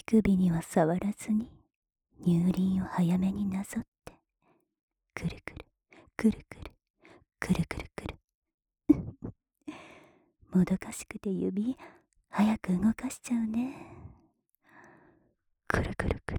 首には触らずに乳輪を早めになぞって、くるくるくるくるくるくるくるもどかしくて指早く動かしちゃうね。くるくるくる